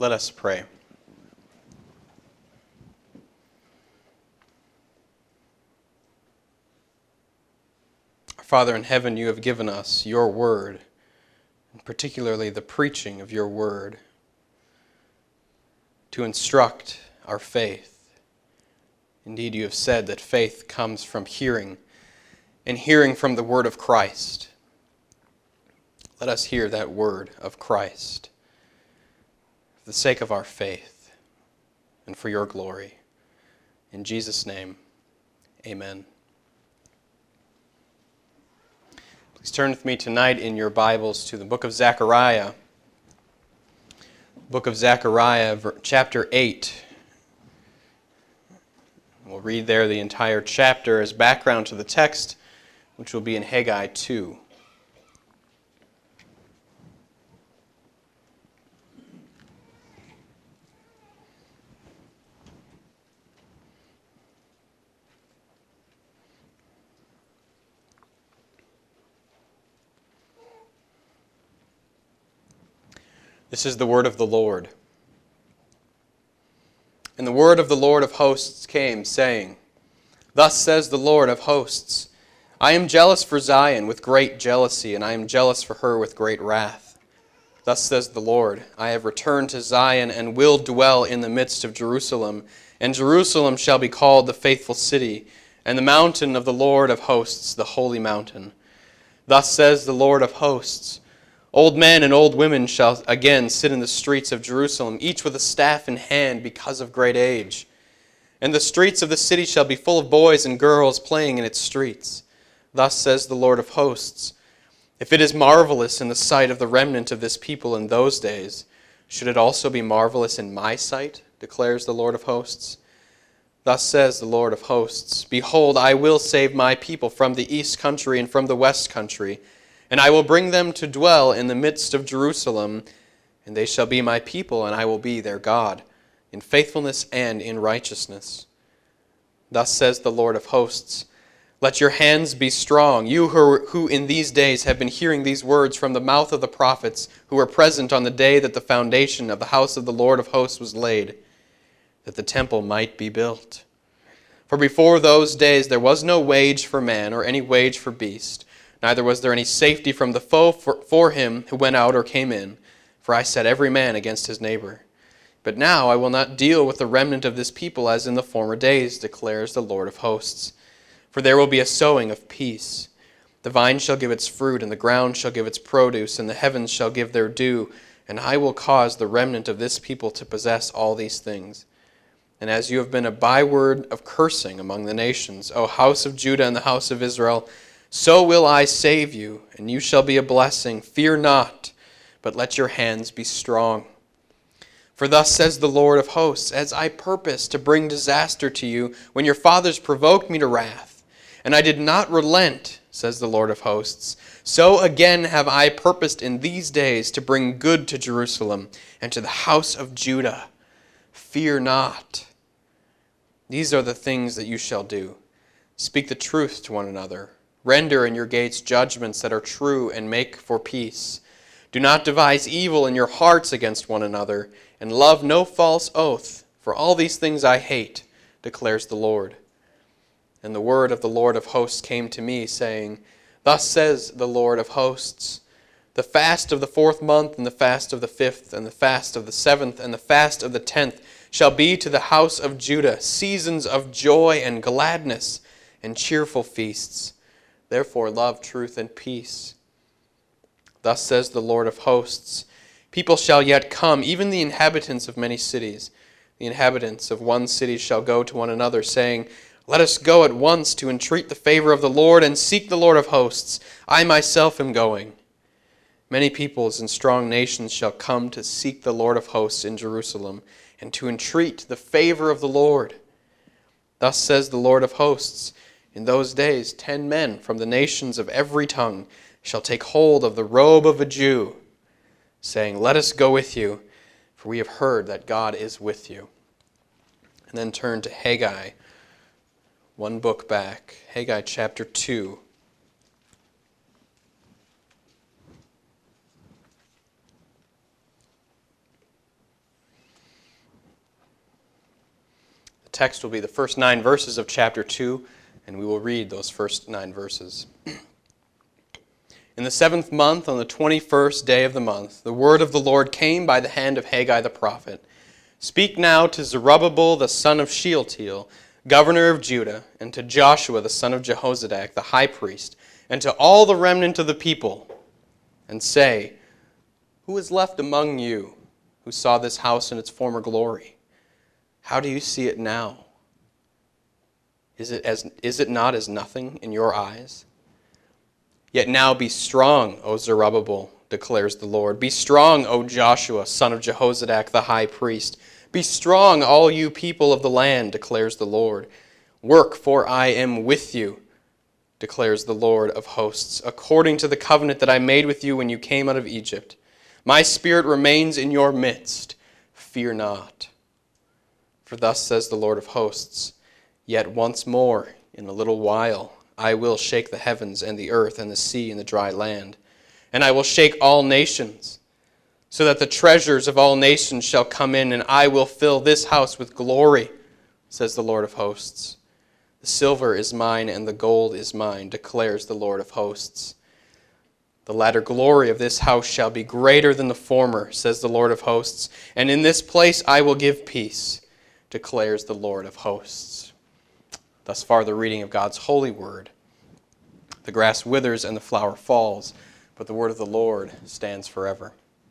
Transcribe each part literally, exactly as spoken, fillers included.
Let us pray. Our Father in heaven, you have given us your word, and particularly the preaching of your word, to instruct our faith. Indeed, you have said that faith comes from hearing, and hearing from the word of Christ. Let us hear that word of Christ for the sake of our faith and for your glory. In Jesus' name, amen. Please turn with me tonight in your Bibles to the book of Zechariah. Book of Zechariah, chapter eight. We'll read there the entire chapter as background to the text, which will be in Haggai two. This is the word of the Lord. And the word of the Lord of hosts came, saying, Thus says the Lord of hosts, I am jealous for Zion with great jealousy, and I am jealous for her with great wrath. Thus says the Lord, I have returned to Zion, and will dwell in the midst of Jerusalem, and Jerusalem shall be called the faithful city, and the mountain of the Lord of hosts, the holy mountain. Thus says the Lord of hosts, Old men and old women shall again sit in the streets of Jerusalem, each with a staff in hand because of great age. And the streets of the city shall be full of boys and girls playing in its streets. Thus says the Lord of hosts, If it is marvelous in the sight of the remnant of this people in those days, should it also be marvelous in my sight, declares the Lord of hosts. Thus says the Lord of hosts, Behold, I will save my people from the east country and from the west country, and I will bring them to dwell in the midst of Jerusalem, and they shall be my people, and I will be their God, in faithfulness and in righteousness. Thus says the Lord of hosts, Let your hands be strong, you who, who in these days have been hearing these words from the mouth of the prophets who were present on the day that the foundation of the house of the Lord of hosts was laid, that the temple might be built. For before those days there was no wage for man or any wage for beast, neither was there any safety from the foe for, for him who went out or came in, for I set every man against his neighbor. But now I will not deal with the remnant of this people as in the former days, declares the Lord of hosts. For there will be a sowing of peace. The vine shall give its fruit, and the ground shall give its produce, and the heavens shall give their dew, and I will cause the remnant of this people to possess all these things. And as you have been a byword of cursing among the nations, O house of Judah and the house of Israel, so will I save you, and you shall be a blessing. Fear not, but let your hands be strong. For thus says the Lord of hosts, As I purposed to bring disaster to you when your fathers provoked me to wrath, and I did not relent, says the Lord of hosts, so again have I purposed in these days to bring good to Jerusalem and to the house of Judah. Fear not. These are the things that you shall do. Speak the truth to one another. Render in your gates judgments that are true, and make for peace. Do not devise evil in your hearts against one another, and love no false oath, for all these things I hate, declares the Lord. And the word of the Lord of hosts came to me, saying, Thus says the Lord of hosts, The fast of the fourth month, and the fast of the fifth, and the fast of the seventh, and the fast of the tenth shall be to the house of Judah seasons of joy and gladness, and cheerful feasts. Therefore love truth and peace. Thus says the Lord of hosts, People shall yet come, even the inhabitants of many cities. The inhabitants of one city shall go to one another, saying, Let us go at once to entreat the favor of the Lord, and seek the Lord of hosts. I myself am going. Many peoples and strong nations shall come to seek the Lord of hosts in Jerusalem, and to entreat the favor of the Lord. Thus says the Lord of hosts, In those days ten men from the nations of every tongue shall take hold of the robe of a Jew, saying, Let us go with you, for we have heard that God is with you. And then turn to Haggai, one book back, Haggai chapter two. text will be the first nine verses of chapter two, and we will read those first nine verses. In the seventh month, on the twenty-first day of the month, the word of the Lord came by the hand of Haggai the prophet. Speak now to Zerubbabel the son of Shealtiel, governor of Judah, and to Joshua the son of Jehozadak, the high priest, and to all the remnant of the people, and say, Who is left among you who saw this house in its former glory? How do you see it now? Is it, as, is it not as nothing in your eyes? Yet now be strong, O Zerubbabel, declares the Lord. Be strong, O Joshua, son of Jehozadak, the high priest. Be strong, all you people of the land, declares the Lord. Work, for I am with you, declares the Lord of hosts, according to the covenant that I made with you when you came out of Egypt. My spirit remains in your midst. Fear not. For thus says the Lord of hosts, Yet once more, in a little while, I will shake the heavens and the earth and the sea and the dry land. And I will shake all nations, so that the treasures of all nations shall come in, and I will fill this house with glory, says the Lord of hosts. The silver is mine and the gold is mine, declares the Lord of hosts. The latter glory of this house shall be greater than the former, says the Lord of hosts. And in this place I will give peace, declares the Lord of hosts. Thus far the reading of God's holy word. The grass withers and the flower falls, but the word of the Lord stands forever.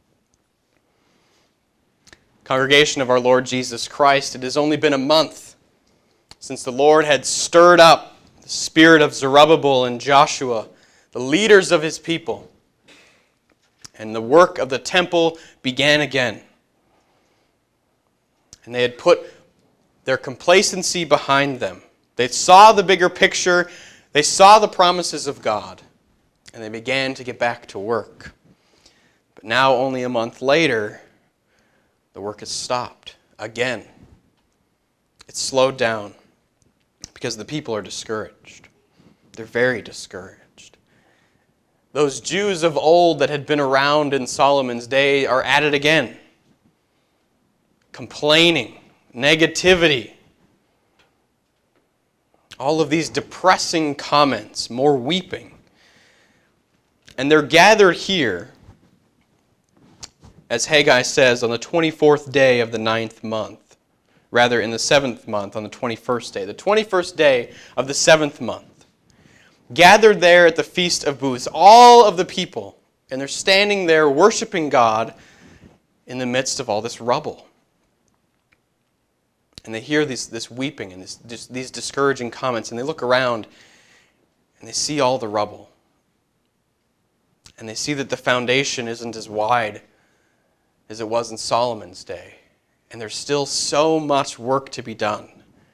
Congregation of our Lord Jesus Christ, it has only been a month since the Lord had stirred up the spirit of Zerubbabel and Joshua, the leaders of his people, and the work of the temple began again. And they had put their complacency behind them. They saw the bigger picture, they saw the promises of God, and they began to get back to work. But now, only a month later, the work has stopped again. It's slowed down because the people are discouraged. They're very discouraged. Those Jews of old that had been around in Solomon's day are at it again. Complaining, negativity, all of these depressing comments, more weeping. And they're gathered here, as Haggai says, on the twenty-fourth day of the ninth month. Rather, in the seventh month, on the twenty-first day. The twenty-first day of the seventh month. Gathered there at the Feast of Booths, all of the people, and they're standing there worshiping God in the midst of all this rubble. And they hear this, this weeping and this, this, these discouraging comments, and they look around and they see all the rubble. And they see that the foundation isn't as wide as it was in Solomon's day. And there's still so much work to be done.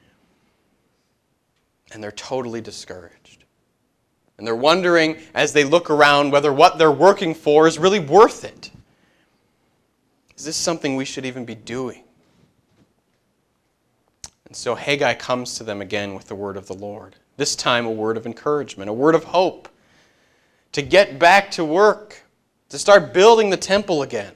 And they're totally discouraged. And they're wondering, as they look around, whether what they're working for is really worth it. Is this something we should even be doing? And so Haggai comes to them again with the word of the Lord. This time a word of encouragement, a word of hope. To get back to work, to start building the temple again.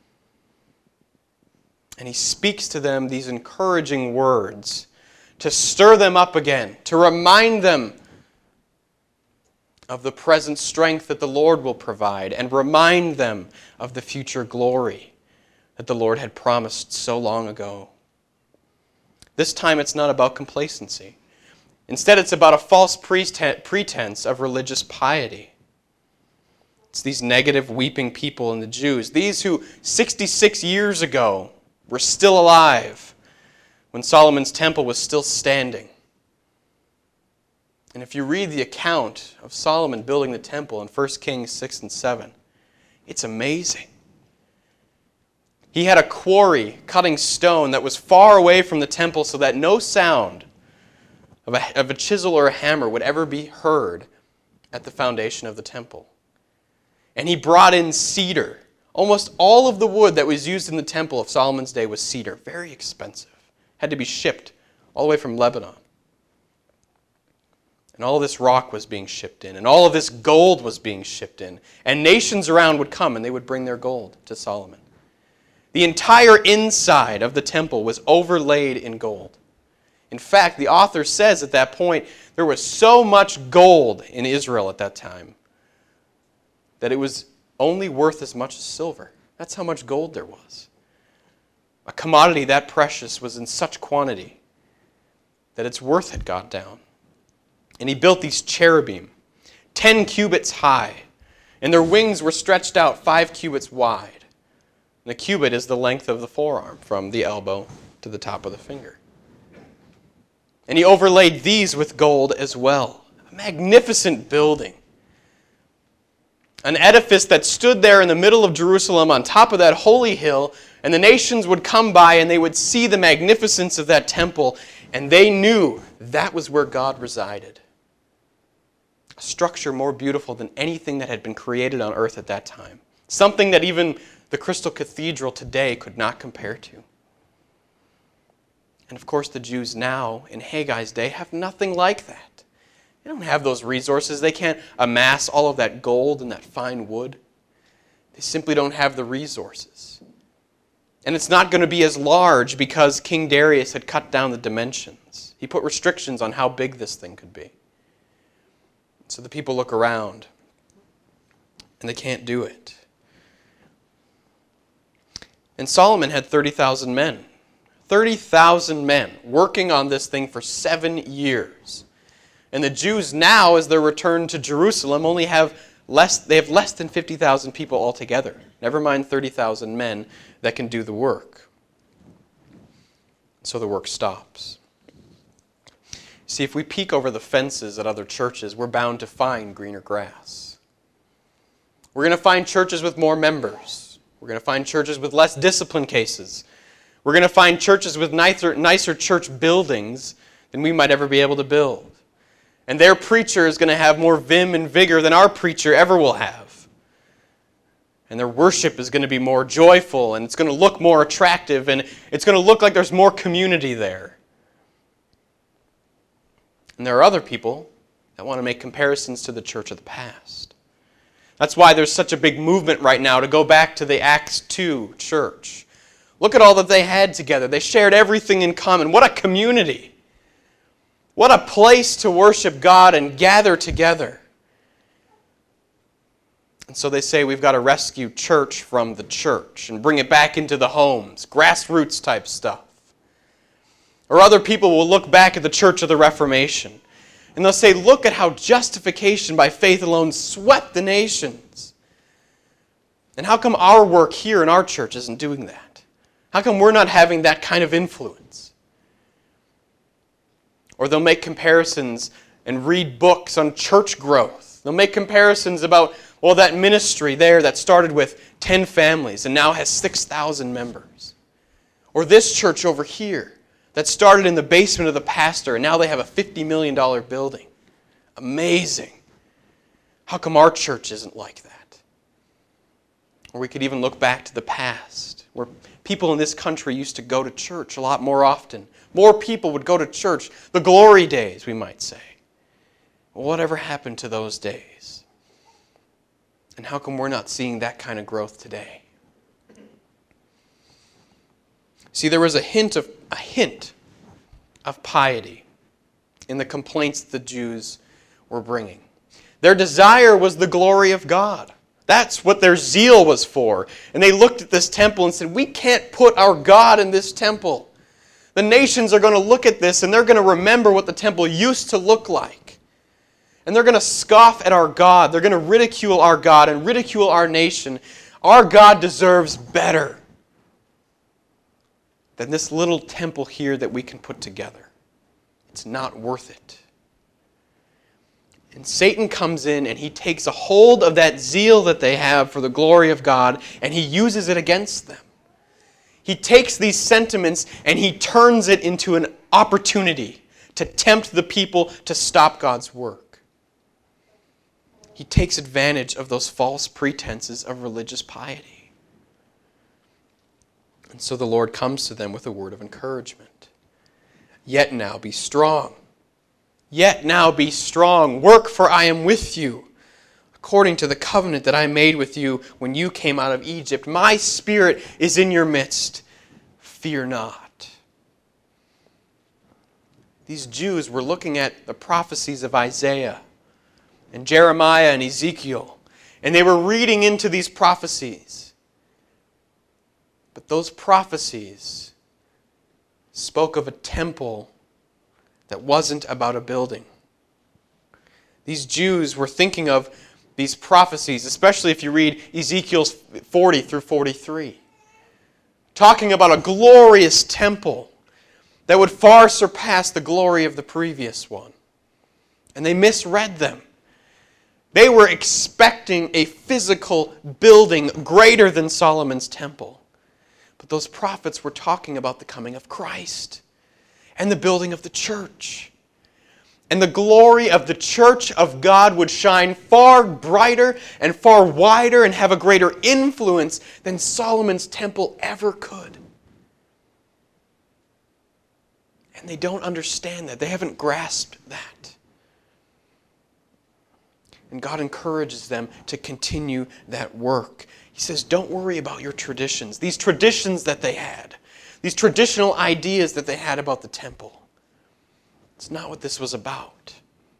And he speaks to them these encouraging words to stir them up again, to remind them of the present strength that the Lord will provide, and remind them of the future glory that the Lord had promised so long ago. This time it's not about complacency. Instead, it's about a false pretense of religious piety. It's these negative, weeping people and the Jews, these who sixty-six years ago were still alive when Solomon's temple was still standing. And if you read the account of Solomon building the temple in First Kings six and seven, it's amazing. He had a quarry cutting stone that was far away from the temple so that no sound of a, of a chisel or a hammer would ever be heard at the foundation of the temple. And he brought in cedar. Almost all of the wood that was used in the temple of Solomon's day was cedar. Very expensive. Had to be shipped all the way from Lebanon. And all of this rock was being shipped in. And all of this gold was being shipped in. And nations around would come and they would bring their gold to Solomon. The entire inside of the temple was overlaid in gold. In fact, the author says at that point, there was so much gold in Israel at that time that it was only worth as much as silver. That's how much gold there was. A commodity that precious was in such quantity that its worth had gone down. And he built these cherubim, ten cubits high, and their wings were stretched out five cubits wide. And the cubit is the length of the forearm, from the elbow to the top of the finger. And he overlaid these with gold as well. A magnificent building. An edifice that stood there in the middle of Jerusalem on top of that holy hill, and the nations would come by and they would see the magnificence of that temple, and they knew that was where God resided. A structure more beautiful than anything that had been created on earth at that time. Something that even the Crystal Cathedral today could not compare to. And of course the Jews now, in Haggai's day, have nothing like that. They don't have those resources. They can't amass all of that gold and that fine wood. They simply don't have the resources. And it's not going to be as large because King Darius had cut down the dimensions. He put restrictions on how big this thing could be. So the people look around and they can't do it. And Solomon had thirty thousand men. thirty thousand men working on this thing for seven years. And the Jews now, as they're returned to Jerusalem, only have less, they have less than fifty thousand people altogether. Never mind thirty thousand men that can do the work. So the work stops. See, if we peek over the fences at other churches, we're bound to find greener grass. We're going to find churches with more members. We're going to find churches with less discipline cases. We're going to find churches with nicer, nicer church buildings than we might ever be able to build. And their preacher is going to have more vim and vigor than our preacher ever will have. And their worship is going to be more joyful, and it's going to look more attractive, and it's going to look like there's more community there. And there are other people that want to make comparisons to the church of the past. That's why there's such a big movement right now to go back to the Acts two church. Look at all that they had together. They shared everything in common. What a community. What a place to worship God and gather together. And so they say we've got to rescue church from the church and bring it back into the homes. Grassroots type stuff. Or other people will look back at the Church of the Reformation and they'll say, look at how justification by faith alone swept the nations. And how come our work here in our church isn't doing that? How come we're not having that kind of influence? Or they'll make comparisons and read books on church growth. They'll make comparisons about, well, that ministry there that started with ten families and now has six thousand members. Or this church over here that started in the basement of the pastor and now they have a fifty million dollars building. Amazing. How come our church isn't like that? Or we could even look back to the past where people in this country used to go to church a lot more often. More people would go to church. The glory days, we might say. Well, whatever happened to those days? And how come we're not seeing that kind of growth today? See, there was a hint of a hint of piety in the complaints the Jews were bringing. Their desire was the glory of God. That's what their zeal was for. And they looked at this temple and said, we can't put our God in this temple. The nations are going to look at this and they're going to remember what the temple used to look like. And they're going to scoff at our God. They're going to ridicule our God and ridicule our nation. Our God deserves better than this little temple here that we can put together. It's not worth it. And Satan comes in and he takes a hold of that zeal that they have for the glory of God and he uses it against them. He takes these sentiments and he turns it into an opportunity to tempt the people to stop God's work. He takes advantage of those false pretenses of religious piety. And so the Lord comes to them with a word of encouragement. Yet now be strong. Yet now be strong. Work, for I am with you, according to the covenant that I made with you when you came out of Egypt. My spirit is in your midst. Fear not. These Jews were looking at the prophecies of Isaiah and Jeremiah and Ezekiel, and they were reading into these prophecies. But those prophecies spoke of a temple that wasn't about a building. These Jews were thinking of these prophecies, especially if you read Ezekiel forty through forty-three, talking about a glorious temple that would far surpass the glory of the previous one. And they misread them. They were expecting a physical building greater than Solomon's temple. But those prophets were talking about the coming of Christ and the building of the church. And the glory of the church of God would shine far brighter and far wider and have a greater influence than Solomon's temple ever could. And they don't understand that. They haven't grasped that. And God encourages them to continue that work. He says, don't worry about your traditions. These traditions that they had. These traditional ideas that they had about the temple. It's not what this was about.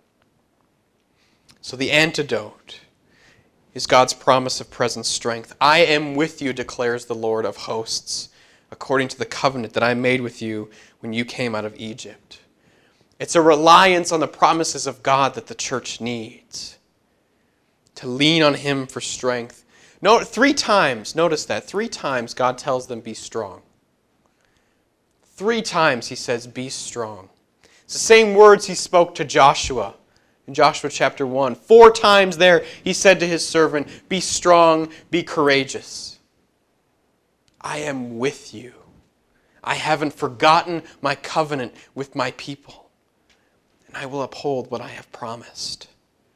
So the antidote is God's promise of present strength. I am with you, declares the Lord of hosts, according to the covenant that I made with you when you came out of Egypt. It's a reliance on the promises of God that the church needs. To lean on Him for strength. Note, three times, notice that, three times God tells them, be strong. Three times He says, be strong. It's the same words He spoke to Joshua in Joshua chapter one. Four times there He said to His servant, be strong, be courageous. I am with you. I haven't forgotten my covenant with my people. And I will uphold what I have promised.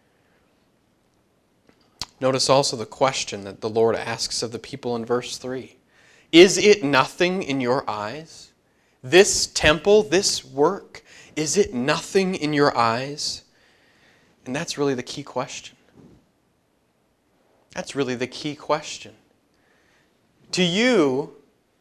Notice also the question that the Lord asks of the people in verse three. Is it nothing in your eyes? This temple, this work, is it nothing in your eyes? And that's really the key question. That's really the key question. To you,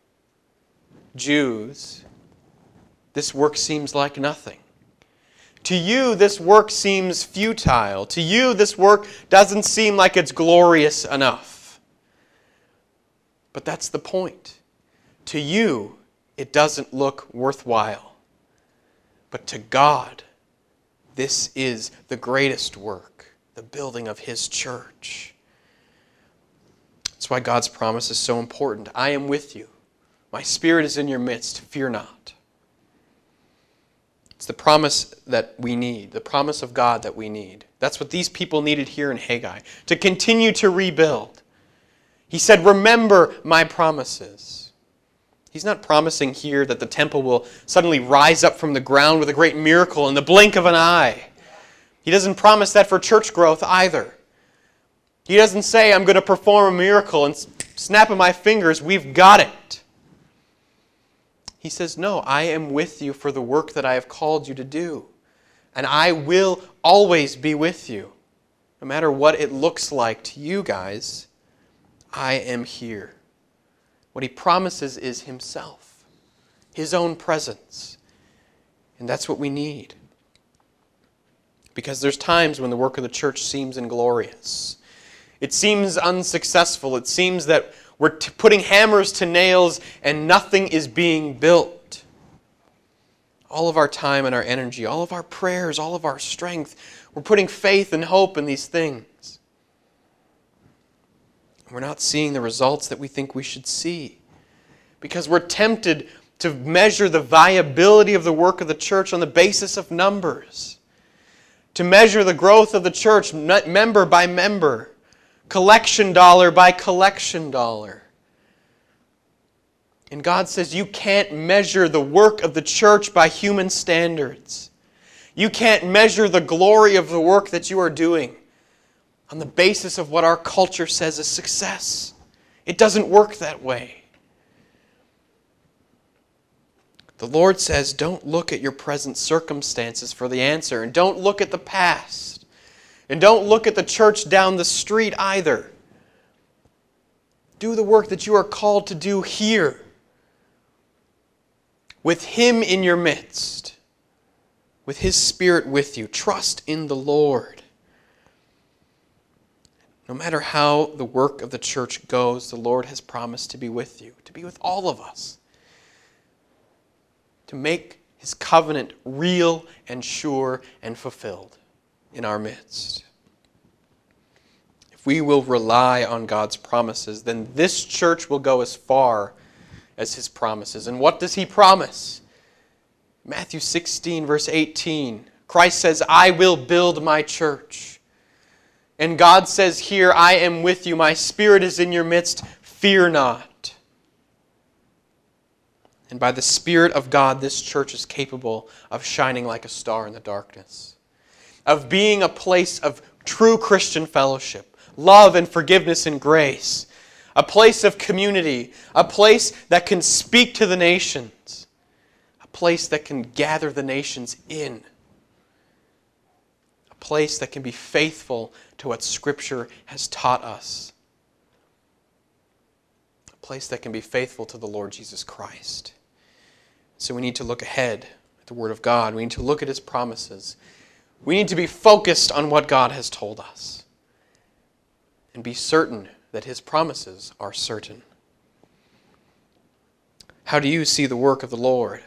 Jews, this work seems like nothing. To you, this work seems futile. To you, this work doesn't seem like it's glorious enough. But that's the point. To you, it doesn't look worthwhile. But to God, this is the greatest work, the building of His church. That's why God's promise is so important. I am with you. My Spirit is in your midst. Fear not. It's the promise that we need, the promise of God that we need. That's what these people needed here in Haggai, to continue to rebuild. He said, remember my promises. He's not promising here that the temple will suddenly rise up from the ground with a great miracle in the blink of an eye. He doesn't promise that for church growth either. He doesn't say, I'm going to perform a miracle and snap of my fingers, we've got it. He says, no, I am with you for the work that I have called you to do. And I will always be with you. No matter what it looks like to you guys, I am here. What He promises is Himself, His own presence. And that's what we need. Because there's times when the work of the church seems inglorious. It seems unsuccessful. It seems that we're t- putting hammers to nails and nothing is being built. All of our time and our energy, all of our prayers, all of our strength, we're putting faith and hope in these things. We're not seeing the results that we think we should see. Because we're tempted to measure the viability of the work of the church on the basis of numbers. To measure the growth of the church member by member. Collection dollar by collection dollar. And God says you can't measure the work of the church by human standards. You can't measure the glory of the work that you are doing on the basis of what our culture says is success. It doesn't work that way. The Lord says, don't look at your present circumstances for the answer, and don't look at the past, and don't look at the church down the street either. Do the work that you are called to do here, with Him in your midst. with His Spirit with you. Trust in the Lord. No matter how the work of the church goes, the Lord has promised to be with you, to be with all of us, to make His covenant real and sure and fulfilled in our midst. If we will rely on God's promises, then this church will go as far as His promises. And what does He promise? Matthew sixteen, verse eighteen, Christ says, I will build my church. And God says here, I am with you. My Spirit is in your midst. Fear not. And by the Spirit of God, this church is capable of shining like a star in the darkness, of being a place of true Christian fellowship, love and forgiveness and grace, a place of community, a place that can speak to the nations, a place that can gather the nations in, a place that can be faithful to what Scripture has taught us, a place that can be faithful to the Lord Jesus Christ. So we need to look ahead at the Word of God. We need to look at His promises. We need to be focused on what God has told us and be certain that His promises are certain. How do you see the work of the Lord?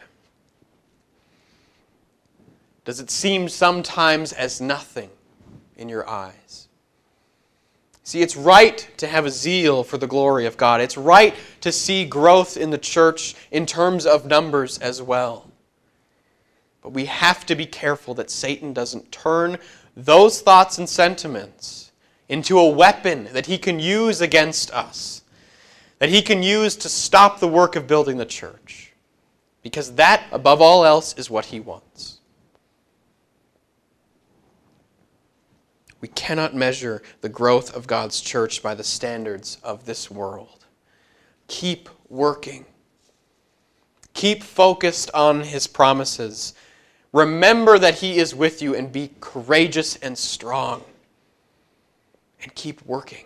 Does it seem sometimes as nothing in your eyes? See, it's right to have a zeal for the glory of God. It's right to see growth in the church in terms of numbers as well. But we have to be careful that Satan doesn't turn those thoughts and sentiments into a weapon that he can use against us, that he can use to stop the work of building the church. Because that, above all else, is what he wants. We cannot measure the growth of God's church by the standards of this world. Keep working. Keep focused on His promises. Remember that He is with you and be courageous and strong. And keep working.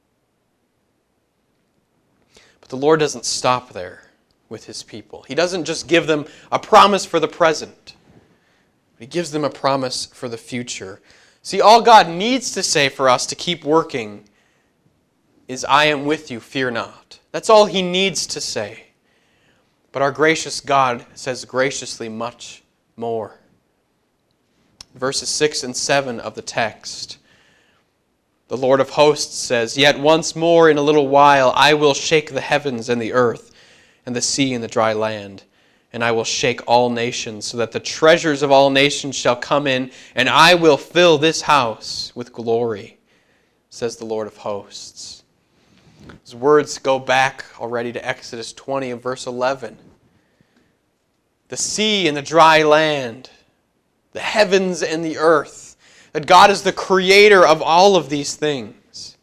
But the Lord doesn't stop there with His people. He doesn't just give them a promise for the present. He gives them a promise for the future. See, all God needs to say for us to keep working is, I am with you, fear not. That's all He needs to say. But our gracious God says graciously much more. Verses six and seven of the text. The Lord of hosts says, Yet once more in a little while I will shake the heavens and the earth and the sea and the dry land. And I will shake all nations, so that the treasures of all nations shall come in, and I will fill this house with glory, says the Lord of hosts. His words go back already to Exodus twenty and verse eleven. The sea and the dry land, the heavens and the earth, that God is the creator of all of these things.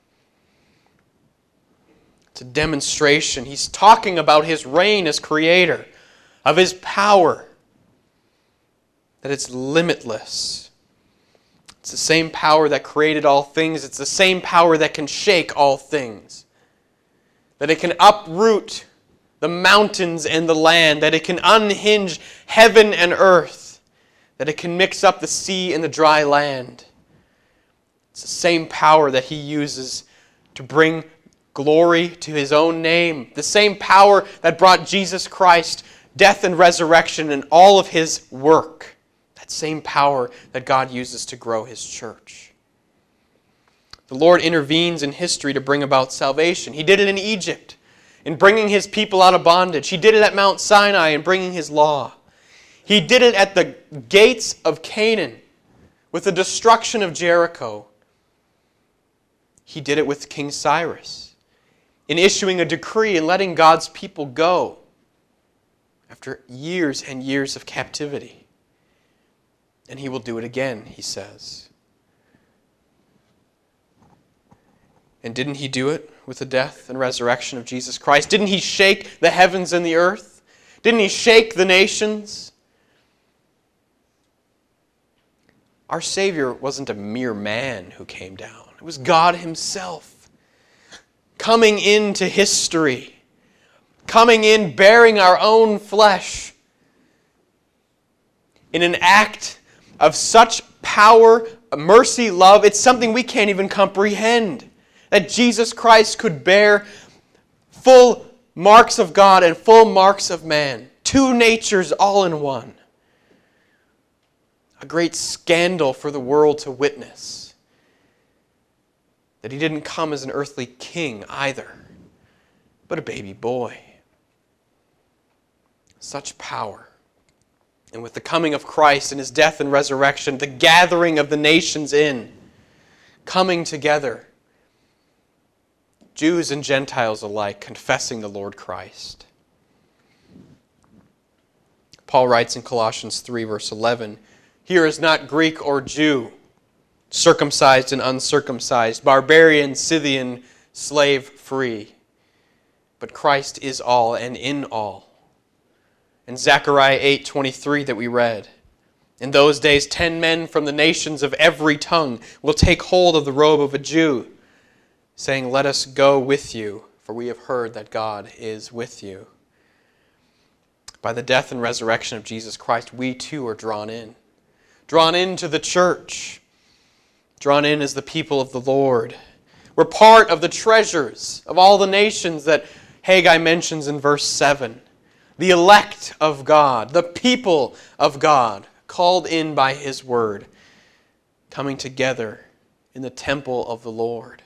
It's a demonstration. He's talking about His reign as creator, of His power, that it's limitless. It's the same power that created all things. It's the same power that can shake all things. That it can uproot the mountains and the land. That it can unhinge heaven and earth. That it can mix up the sea and the dry land. It's the same power that He uses to bring glory to His own name. The same power that brought Jesus Christ death and resurrection and all of His work. That same power that God uses to grow His church. The Lord intervenes in history to bring about salvation. He did it in Egypt, in bringing His people out of bondage. He did it at Mount Sinai in bringing His law. He did it at the gates of Canaan with the destruction of Jericho. He did it with King Cyrus in issuing a decree and letting God's people go after years and years of captivity. And He will do it again, He says. And didn't He do it with the death and resurrection of Jesus Christ? Didn't He shake the heavens and the earth? Didn't He shake the nations? Our Savior wasn't a mere man who came down. It was God Himself coming into history, coming in, bearing our own flesh, in an act of such power, mercy, love, it's something we can't even comprehend. That Jesus Christ could bear full marks of God and full marks of man. Two natures all in one. A great scandal for the world to witness. That he didn't come as an earthly king either, but a baby boy. Such power. And with the coming of Christ and his death and resurrection, the gathering of the nations in, coming together, Jews and Gentiles alike, confessing the Lord Christ. Paul writes in Colossians three, verse eleven, "Here is not Greek or Jew, circumcised and uncircumcised, barbarian, Scythian, slave free, but Christ is all and in all." In Zechariah eight twenty-three that we read, "In those days ten men from the nations of every tongue will take hold of the robe of a Jew, saying, 'Let us go with you, for we have heard that God is with you.'" By the death and resurrection of Jesus Christ, we too are drawn in. Drawn into the church. Drawn in as the people of the Lord. We're part of the treasures of all the nations that Haggai mentions in verse seven. The elect of God, the people of God, called in by his word, coming together in the temple of the Lord.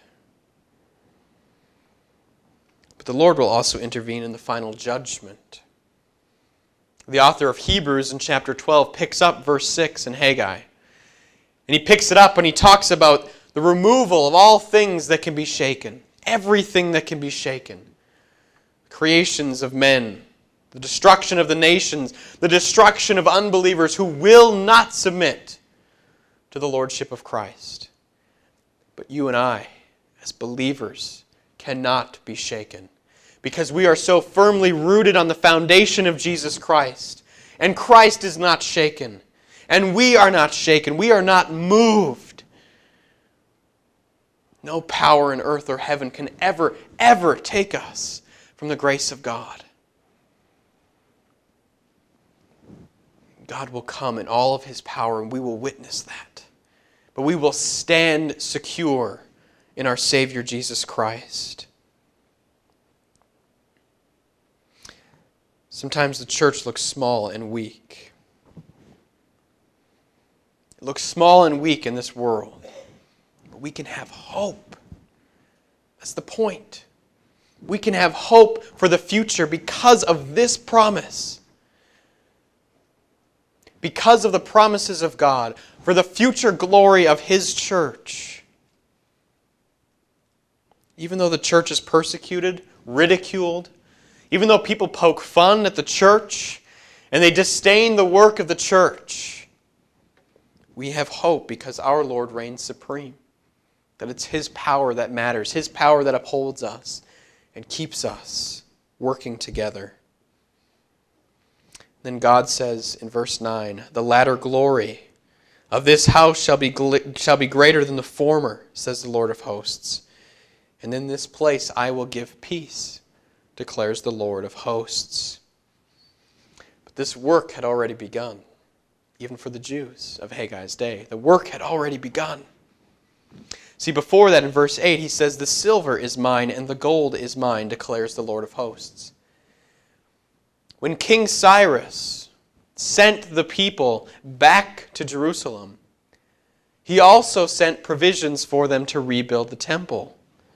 But the Lord will also intervene in the final judgment. The author of Hebrews in chapter twelve picks up verse six in Haggai. And he picks it up and he talks about the removal of all things that can be shaken. Everything that can be shaken. Creations of men. The destruction of the nations. The destruction of unbelievers who will not submit to the lordship of Christ. But you and I, as believers, cannot be shaken. Because we are so firmly rooted on the foundation of Jesus Christ. And Christ is not shaken. And we are not shaken. We are not moved. No power in earth or heaven can ever, ever take us from the grace of God. God will come in all of his power and we will witness that. But we will stand secure in our Savior Jesus Christ. Sometimes the church looks small and weak. It looks small and weak in this world. But we can have hope. That's the point. We can have hope for the future because of this promise. Because of the promises of God for the future glory of his church. Even though the church is persecuted, ridiculed, even though people poke fun at the church and they disdain the work of the church, we have hope because our Lord reigns supreme. That it's his power that matters, his power that upholds us and keeps us working together. Then God says in verse nine, "The latter glory of this house shall be, shall be greater than the former, says the Lord of hosts. And in this place I will give peace, declares the Lord of hosts." But this work had already begun, even for the Jews of Haggai's day. The work had already begun. See, before that in verse eight, he says, "The silver is mine and the gold is mine, declares the Lord of hosts." When King Cyrus sent the people back to Jerusalem, he also sent provisions for them to rebuild the temple.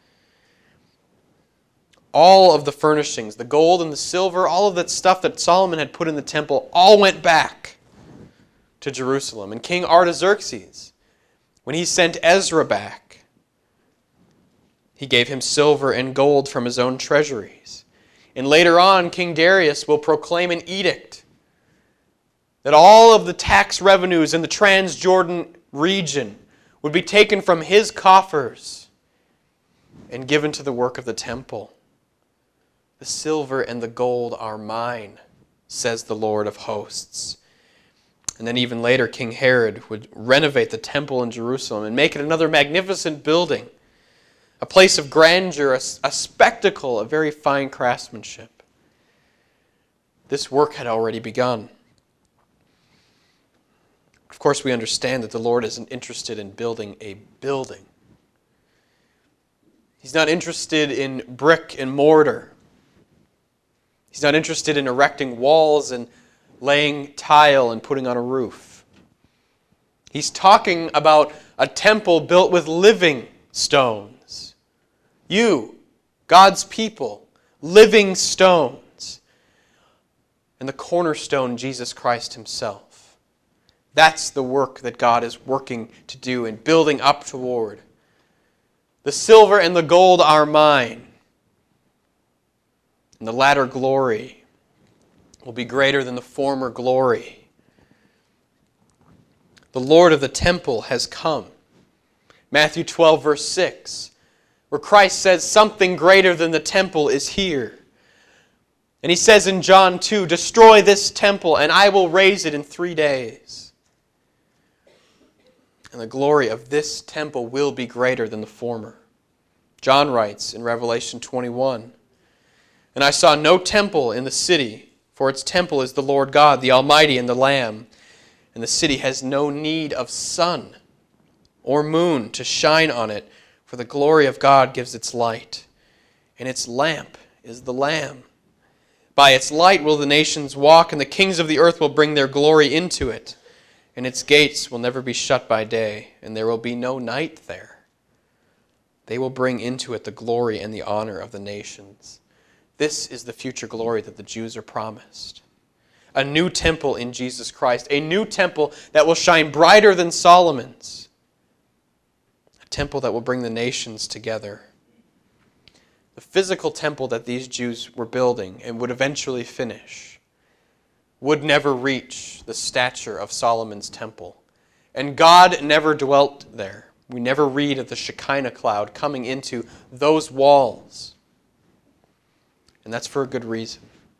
All of the furnishings, the gold and the silver, all of that stuff that Solomon had put in the temple, all went back to Jerusalem. And King Artaxerxes, when he sent Ezra back, he gave him silver and gold from his own treasuries. And later on, King Darius will proclaim an edict that all of the tax revenues in the Transjordan region would be taken from his coffers and given to the work of the temple. "The silver and the gold are mine," says the Lord of hosts. And then even later, King Herod would renovate the temple in Jerusalem and make it another magnificent building. A place of grandeur, a, a spectacle of very fine craftsmanship. This work had already begun. Of course, we understand that the Lord isn't interested in building a building. He's not interested in brick and mortar. He's not interested in erecting walls and laying tile and putting on a roof. He's talking about a temple built with living stones. You, God's people, living stones. And the cornerstone, Jesus Christ himself. That's the work that God is working to do and building up toward. The silver and the gold are mine. And the latter glory will be greater than the former glory. The Lord of the temple has come. Matthew twelve, verse six, where Christ says something greater than the temple is here. And he says in John two, destroy this temple and I will raise it in three days. And the glory of this temple will be greater than the former. John writes in Revelation twenty-one, and I saw no temple in the city, for its temple is the Lord God, the Almighty, and the Lamb. And the city has no need of sun or moon to shine on it, for the glory of God gives its light. And its lamp is the Lamb. By its light will the nations walk, and the kings of the earth will bring their glory into it. And its gates will never be shut by day, and there will be no night there. They will bring into it the glory and the honor of the nations. This is the future glory that the Jews are promised. A new temple in Jesus Christ. A new temple that will shine brighter than Solomon's. A temple that will bring the nations together. The physical temple that these Jews were building and would eventually finish would never reach the stature of Solomon's temple. And God never dwelt there. We never read of the Shekinah cloud coming into those walls. And that's for a good reason.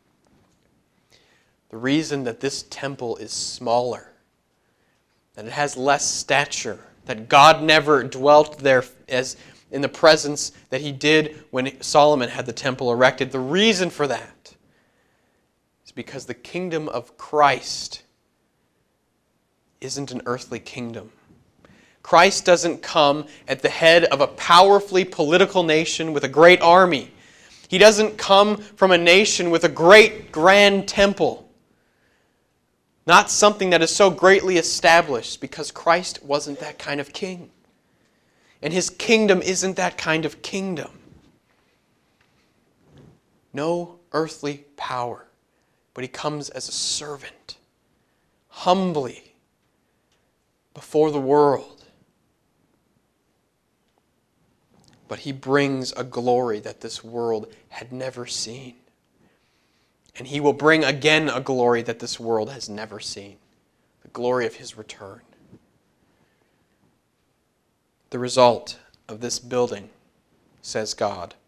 The reason that this temple is smaller, that it has less stature, that God never dwelt there as in the presence that he did when Solomon had the temple erected. The reason for that is because the kingdom of Christ isn't an earthly kingdom. Christ doesn't come at the head of a powerfully political nation with a great army. He doesn't come from a nation with a great grand temple. Not something that is so greatly established, because Christ wasn't that kind of king. And his kingdom isn't that kind of kingdom. No earthly power, but he comes as a servant, humbly, before the world. But he brings a glory that this world had never seen. And he will bring again a glory that this world has never seen. The glory of his return. The result of this building, says God.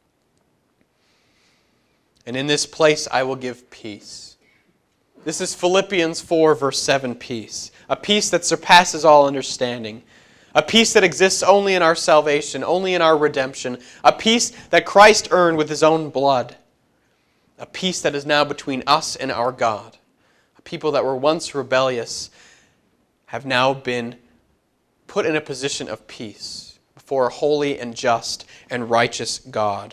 And in this place I will give peace. This is Philippians four, verse seven, peace. A peace that surpasses all understanding. A peace that exists only in our salvation, only in our redemption. A peace that Christ earned with his own blood. A peace that is now between us and our God. A people that were once rebellious have now been put in a position of peace before a holy and just and righteous God.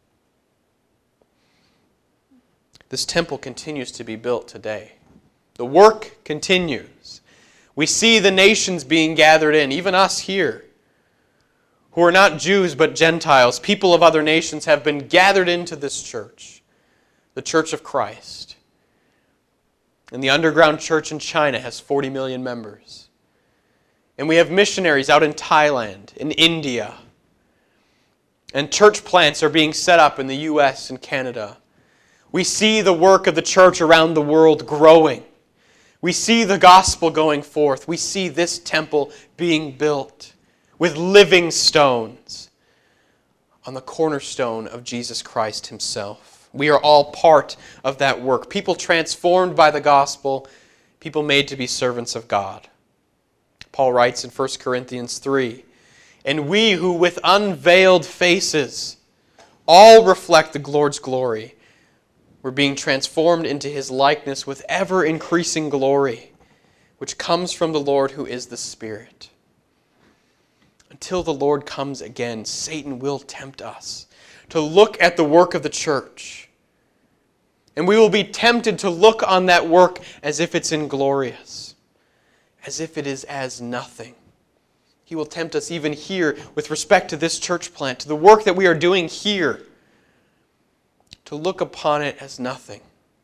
This temple continues to be built today. The work continues. We see the nations being gathered in, even us here, who are not Jews but Gentiles. People of other nations have been gathered into this church, the Church of Christ. And the underground church in China has forty million members. And we have missionaries out in Thailand, in India. And church plants are being set up in the U S and Canada. We see the work of the church around the world growing. We see the gospel going forth. We see this temple being built with living stones on the cornerstone of Jesus Christ himself. We are all part of that work. People transformed by the gospel, people made to be servants of God. Paul writes in First Corinthians three, and we who with unveiled faces all reflect the Lord's glory, we're being transformed into his likeness with ever-increasing glory, which comes from the Lord who is the Spirit. Until the Lord comes again, Satan will tempt us to look at the work of the church. And we will be tempted to look on that work as if it's inglorious, as if it is as nothing. He will tempt us even here with respect to this church plant, to the work that we are doing here, to look upon it as nothing.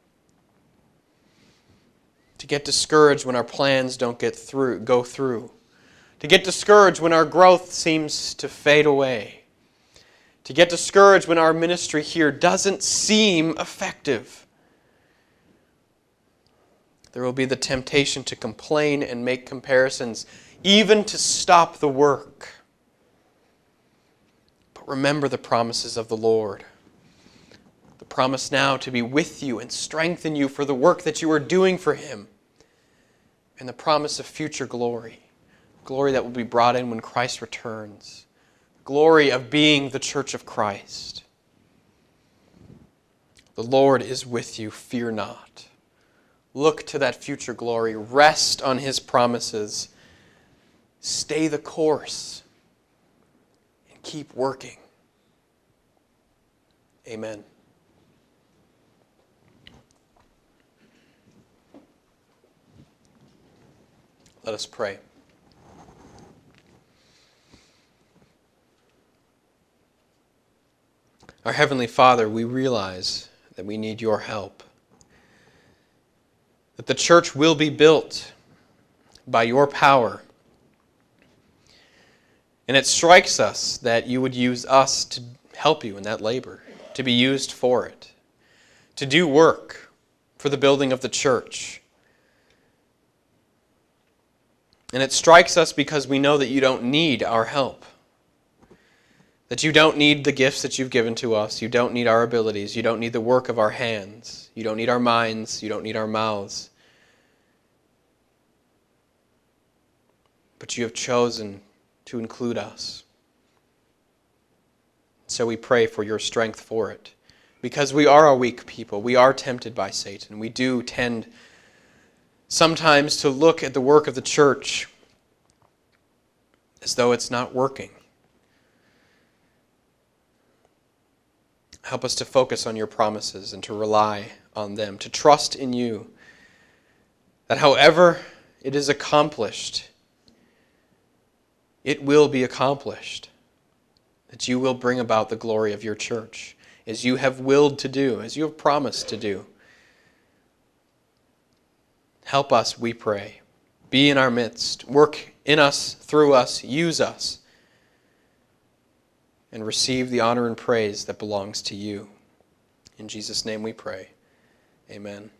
To get discouraged when our plans don't get through, go through. To get discouraged when our growth seems to fade away. To get discouraged when our ministry here doesn't seem effective. There will be the temptation to complain and make comparisons, even to stop the work. But remember the promises of the Lord. The promise now to be with you and strengthen you for the work that you are doing for Him. And the promise of future glory. Glory that will be brought in when Christ returns. Glory of being the church of Christ. The Lord is with you, fear not. Look to that future glory. Rest on His promises. Stay the course. And keep working. Amen. Let us pray. Our Heavenly Father, we realize that we need your help. That the church will be built by your power. And it strikes us that you would use us to help you in that labor, to be used for it, to do work for the building of the church. And it strikes us because we know that you don't need our help. That you don't need the gifts that you've given to us. You don't need our abilities. You don't need the work of our hands. You don't need our minds. You don't need our mouths. But you have chosen to include us. So we pray for your strength for it. Because we are a weak people. We are tempted by Satan. We do tend sometimes to look at the work of the church as though it's not working. Help us to focus on your promises and to rely on them, to trust in you, that however it is accomplished, it will be accomplished, that you will bring about the glory of your church, as you have willed to do, as you have promised to do. Help us, we pray. Be in our midst. Work in us, through us, use us. And receive the honor and praise that belongs to you. In Jesus' name we pray. Amen.